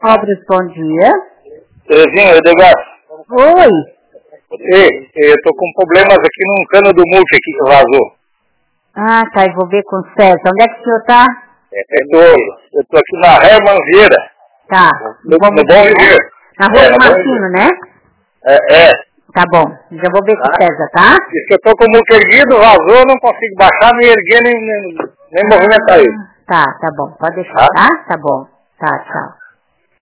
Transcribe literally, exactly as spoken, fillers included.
Obras, bom dia. Terezinha, Edgar. Oi. Ei, eu tô com problemas aqui num cano do multi aqui que vazou. Ah, tá, eu vou ver com o César. Onde é que o senhor tá? Eu tô, eu tô aqui na Herman Vieira. Tá. No, no Bom Viver. Na rua É, do no Bom Martino, né? É, é. Tá bom. Já vou ver com o César, tá? Diz que eu tô com o multi erguido, vazou, não consigo baixar, nem erguer, nem, nem, nem movimentar ele. Tá, tá bom. Pode deixar, Tá? tá? Tá bom. Tá, tchau.